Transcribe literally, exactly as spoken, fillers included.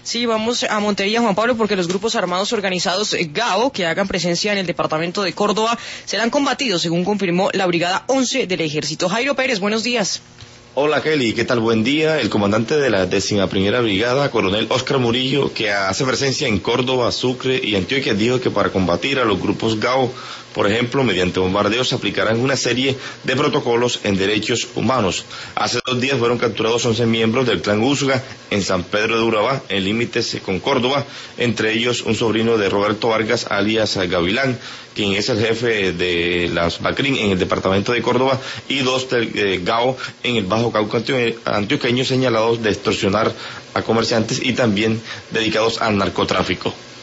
Sí, vamos a Montería, Juan Pablo, porque los grupos armados organizados eh, G A O, que hagan presencia en el departamento de Córdoba, serán combatidos, según confirmó la Brigada once del Ejército. Jairo Pérez, buenos días. Hola Kelly, ¿qué tal? Buen día. El comandante de la décima primera brigada, coronel Óscar Murillo, que hace presencia en Córdoba, Sucre y Antioquia, dijo que para combatir a los grupos G A O, por ejemplo, mediante bombardeos, se aplicarán una serie de protocolos en derechos humanos. Hace dos días fueron capturados once miembros del clan Usga en San Pedro de Urabá, en límites con Córdoba, entre ellos un sobrino de Roberto Vargas, alias Gavilán, quien es el jefe de las BACRIM en el departamento de Córdoba, y dos del eh, G A O en el Bajo Cauca antioqueño, señalados de extorsionar a comerciantes y también dedicados al narcotráfico.